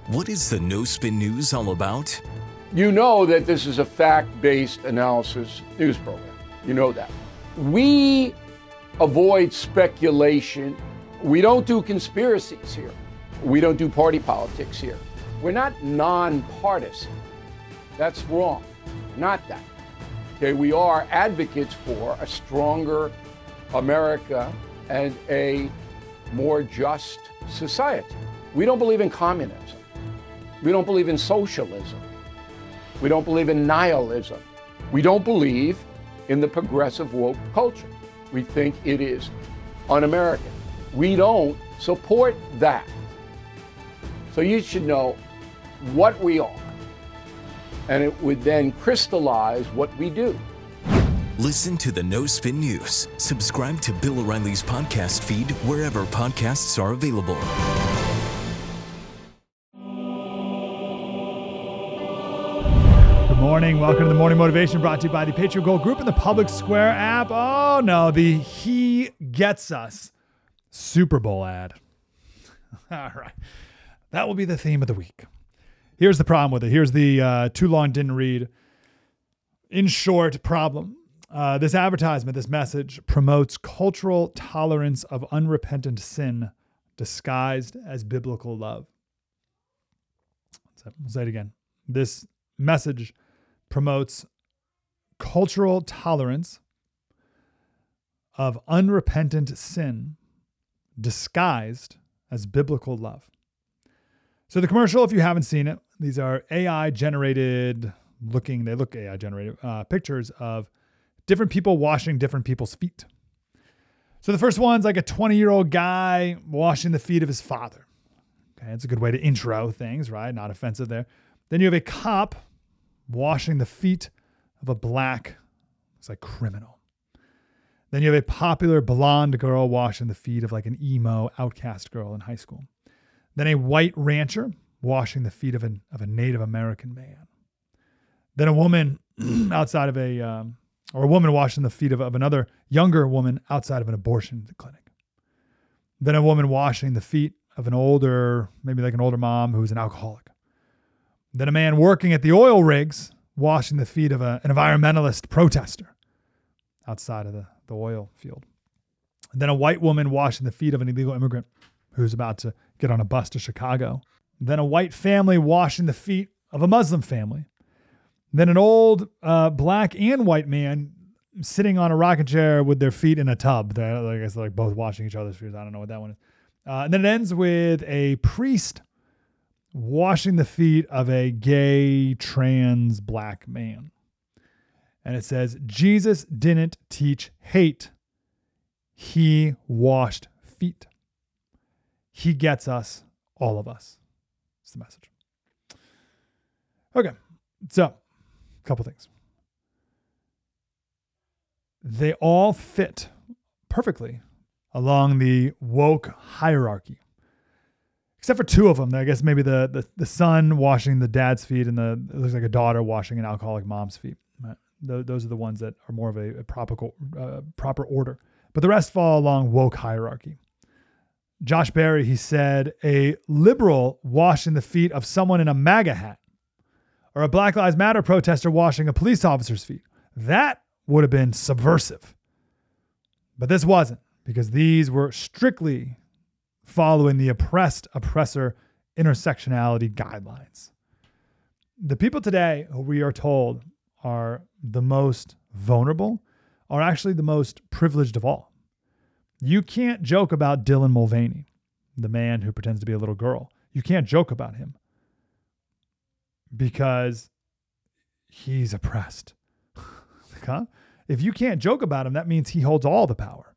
What is the No Spin News all about? You know that this is a fact-based analysis news program. You know that. We avoid speculation. We don't do conspiracies here. We don't do party politics here. We're not nonpartisan. That's wrong. Not that. Okay, we are advocates for a stronger America and a more just society. We don't believe in communism. We don't believe in socialism. We don't believe in nihilism. We don't believe in the progressive woke culture. We think it is un-American. We don't support that. So you should know what we are, and it would then crystallize what we do. Listen to the No Spin News. Subscribe to Bill O'Reilly's podcast feed wherever podcasts are available. Good morning. Welcome to the Morning Motivation, brought to you by the Patriot Gold Group and the Public Square app. Oh no, the He Gets Us Super Bowl ad. All right. That will be the theme of the week. Here's the problem with it. Here's the too long didn't read. In short, problem. This advertisement, this message promotes cultural tolerance of unrepentant sin disguised as biblical love. I'll say it again. This message promotes cultural tolerance of unrepentant sin disguised as biblical love. So the commercial, if you haven't seen it, these are AI generated pictures of different people washing different people's feet. So the first one's like a 20-year-old guy washing the feet of his father. Okay, it's a good way to intro things, right? Not offensive there. Then you have a cop washing the feet of a black, looks like criminal. Then you have a popular blonde girl washing the feet of like an emo outcast girl in high school. Then a white rancher washing the feet of a Native American man. Then a woman outside of a woman washing the feet of another younger woman outside of an abortion clinic. Then a woman washing the feet of an older mom who's an alcoholic. Then a man working at the oil rigs washing the feet of an environmentalist protester outside of the oil field. And then a white woman washing the feet of an illegal immigrant who's about to get on a bus to Chicago. Then a white family washing the feet of a Muslim family. Then an old black and white man sitting on a rocking chair with their feet in a tub. I guess they're like both washing each other's feet. I don't know what that one is. And then it ends with a priest washing the feet of a gay trans black man. And it says, Jesus didn't teach hate. He washed feet. He gets us, all of us. That's the message. Okay, so a couple things. They all fit perfectly along the woke hierarchy. Except for two of them. I guess maybe the son washing the dad's feet and it looks like a daughter washing an alcoholic mom's feet. Right? Those are the ones that are more of a proper order. But the rest fall along woke hierarchy. Josh Berry, he said, a liberal washing the feet of someone in a MAGA hat, or a Black Lives Matter protester washing a police officer's feet. That would have been subversive. But this wasn't, because these were strictly following the oppressor intersectionality guidelines. The people today who we are told are the most vulnerable are actually the most privileged of all. You can't joke about Dylan Mulvaney, the man who pretends to be a little girl. You can't joke about him because he's oppressed. Huh? If you can't joke about him, that means he holds all the power.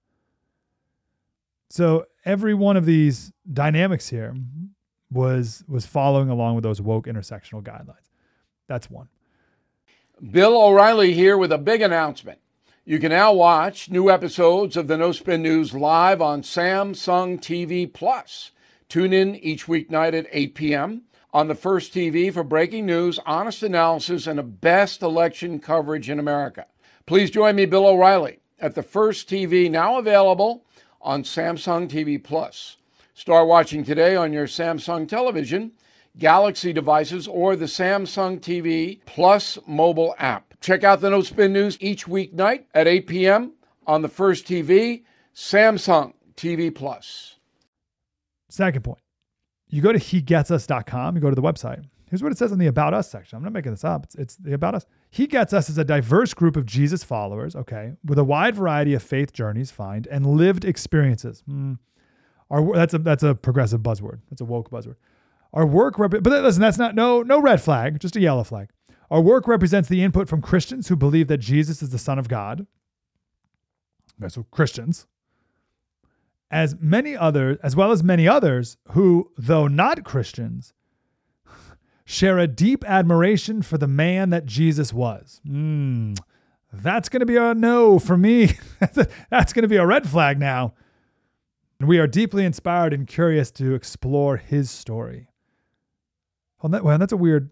So every one of these dynamics here was following along with those woke intersectional guidelines. That's one. Bill O'Reilly here with a big announcement. You can now watch new episodes of the No Spin News live on Samsung TV Plus. Tune in each weeknight at 8 p.m. on the First TV for breaking news, honest analysis, and the best election coverage in America. Please join me, Bill O'Reilly, at the First TV, now available on Samsung TV Plus. Start watching today on your Samsung television. Galaxy devices, or the Samsung TV Plus mobile app. Check out the No Spin News each weeknight at 8 p.m. on the First TV, Samsung TV Plus. Second point, you go to hegetsus.com, you go to the website. Here's what it says in the About Us section. I'm not making this up. It's the About Us. He Gets Us is a diverse group of Jesus followers, okay, with a wide variety of faith journeys, find, and lived experiences. That's a progressive buzzword. That's a woke buzzword. Our work, but listen, that's not no red flag, just a yellow flag. Our work represents the input from Christians who believe that Jesus is the Son of God. Okay, so Christians, as well as many others who, though not Christians, share a deep admiration for the man that Jesus was. That's going to be a no for me. That's going to be a red flag now. And we are deeply inspired and curious to explore his story. Well, that's a weird.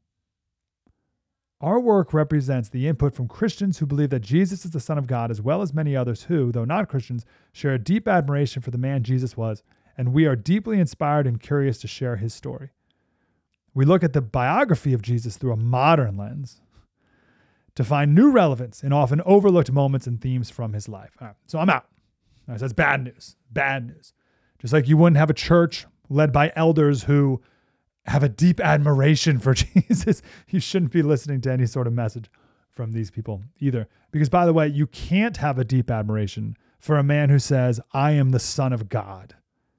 Our work represents the input from Christians who believe that Jesus is the Son of God, as well as many others who, though not Christians, share a deep admiration for the man Jesus was, and we are deeply inspired and curious to share his story. We look at the biography of Jesus through a modern lens to find new relevance in often overlooked moments and themes from his life. All right, so I'm out. All right, so that's bad news. Bad news. Just like you wouldn't have a church led by elders who have a deep admiration for Jesus, you shouldn't be listening to any sort of message from these people either. Because, by the way, you can't have a deep admiration for a man who says, I am the Son of God.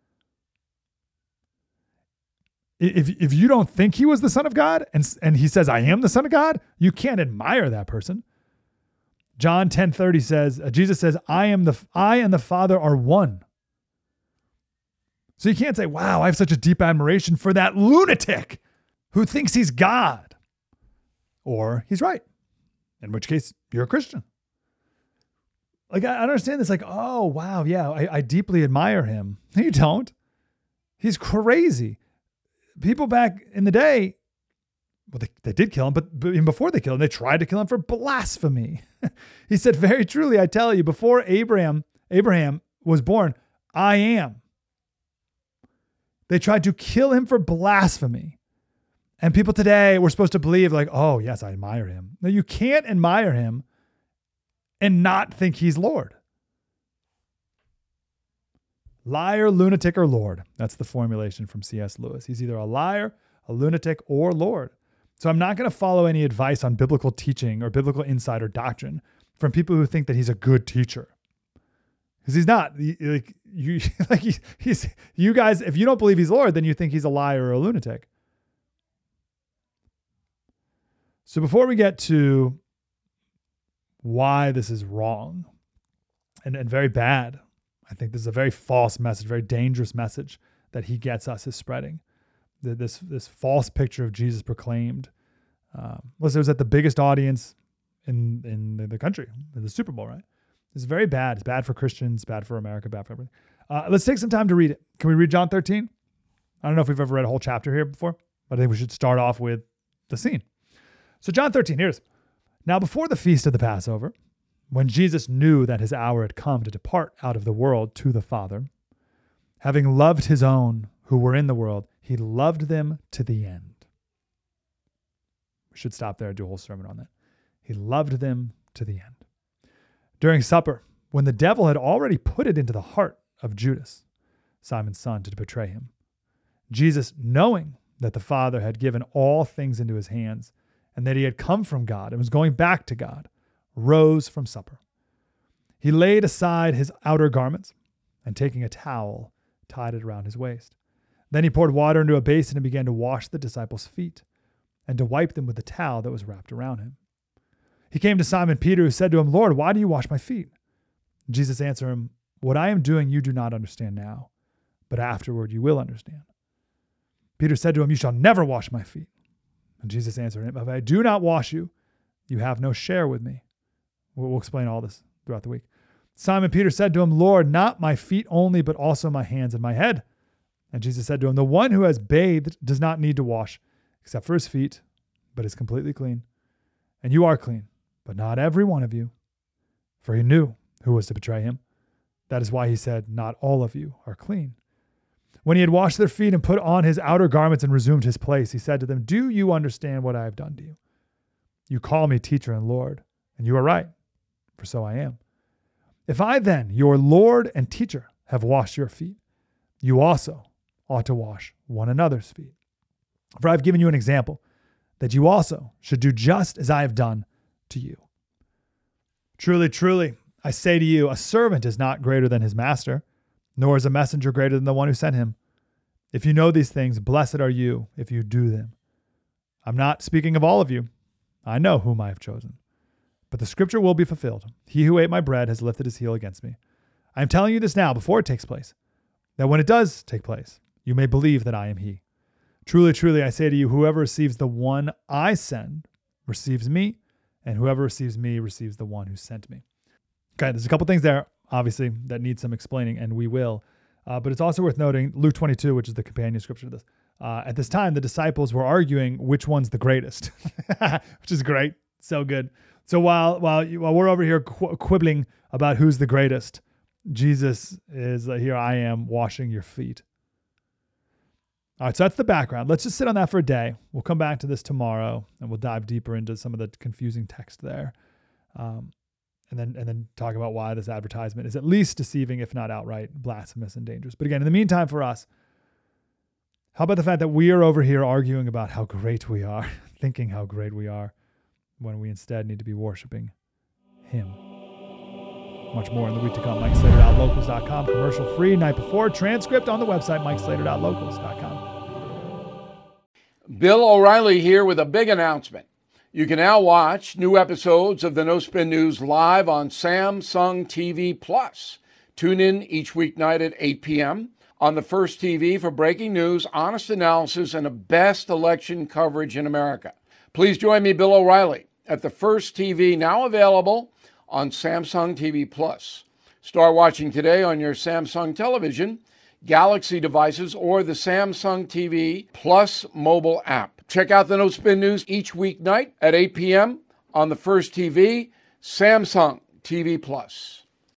If you don't think he was the Son of God and he says, I am the Son of God, you can't admire that person. John 10:30 says, Jesus says, I and the Father are one. So you can't say, wow, I have such a deep admiration for that lunatic who thinks he's God. Or he's right, in which case you're a Christian. Like, I understand this, like, oh, wow, yeah, I deeply admire him. No, you don't. He's crazy. People back in the day, well, they did kill him, but even before they killed him, they tried to kill him for blasphemy. He said, very truly, I tell you, before Abraham was born, I am. They tried to kill him for blasphemy. And people today were supposed to believe like, oh, yes, I admire him. No, you can't admire him and not think he's Lord. Liar, lunatic, or Lord. That's the formulation from C.S. Lewis. He's either a liar, a lunatic, or Lord. So I'm not going to follow any advice on biblical teaching or biblical insight or doctrine from people who think that he's a good teacher. Because he's not. You guys, if you don't believe he's Lord, then you think he's a liar or a lunatic. So before we get to why this is wrong and very bad, I think this is a very false message, very dangerous message that He Gets Us is spreading. This false picture of Jesus proclaimed. Listen, it was at the biggest audience in the country, the Super Bowl, right? It's very bad. It's bad for Christians, bad for America, bad for everything. Let's take some time to read it. Can we read John 13? I don't know if we've ever read a whole chapter here before, but I think we should start off with the scene. So John 13, here's. Now before the feast of the Passover, when Jesus knew that his hour had come to depart out of the world to the Father, having loved his own who were in the world, he loved them to the end. We should stop there and do a whole sermon on that. He loved them to the end. During supper, when the devil had already put it into the heart of Judas, Simon's son, to betray him, Jesus, knowing that the Father had given all things into his hands and that he had come from God and was going back to God, rose from supper. He laid aside his outer garments and, taking a towel, tied it around his waist. Then he poured water into a basin and began to wash the disciples' feet and to wipe them with the towel that was wrapped around him. He came to Simon Peter, who said to him, Lord, why do you wash my feet? Jesus answered him, what I am doing you do not understand now, but afterward you will understand. Peter said to him, you shall never wash my feet. And Jesus answered him, if I do not wash you, you have no share with me. We'll explain all this throughout the week. Simon Peter said to him, Lord, not my feet only, but also my hands and my head. And Jesus said to him, the one who has bathed does not need to wash except for his feet, but is completely clean. And you are clean, but not every one of you. For he knew who was to betray him. That is why he said, not all of you are clean. When he had washed their feet and put on his outer garments and resumed his place, he said to them, "Do you understand what I have done to you? You call me teacher and Lord, and you are right, for so I am. If I then, your Lord and teacher, have washed your feet, you also ought to wash one another's feet. For I have given you an example, that you also should do just as I have done to you. Truly, truly, I say to you, a servant is not greater than his master, nor is a messenger greater than the one who sent him. If you know these things, blessed are you if you do them. I'm not speaking of all of you. I know whom I have chosen. But the scripture will be fulfilled. He who ate my bread has lifted his heel against me. I am telling you this now before it takes place, that when it does take place, you may believe that I am he. Truly, truly, I say to you, whoever receives the one I send receives me, and whoever receives me receives the one who sent me. Okay, there's a couple things there, obviously, that need some explaining, and we will. But it's also worth noting, Luke 22, which is the companion scripture to this. At this time, the disciples were arguing which one's the greatest, which is great. So good. So while we're over here quibbling about who's the greatest, Jesus is here I am washing your feet. All right, so that's the background. Let's just sit on that for a day. We'll come back to this tomorrow, and we'll dive deeper into some of the confusing text there, and then talk about why this advertisement is at least deceiving, if not outright blasphemous and dangerous. But again, in the meantime, for us, how about the fact that we are over here arguing about how great we are, thinking how great we are, when we instead need to be worshiping him? Much more in the week to come. MikeSlater.locals.com. Commercial free night before. Transcript on the website, MikeSlater.locals.com. Bill O'Reilly here with a big announcement. You can now watch new episodes of the No Spin News live on Samsung TV Plus. Tune in each weeknight at 8 p.m. on the First TV for breaking news, honest analysis, and the best election coverage in America. Please join me, Bill O'Reilly, at the First TV, now available on Samsung TV Plus. Start watching today on your Samsung television, Galaxy devices, or the Samsung TV Plus mobile app. Check out the No Spin News each weeknight at 8 p.m. on the First TV, Samsung TV Plus.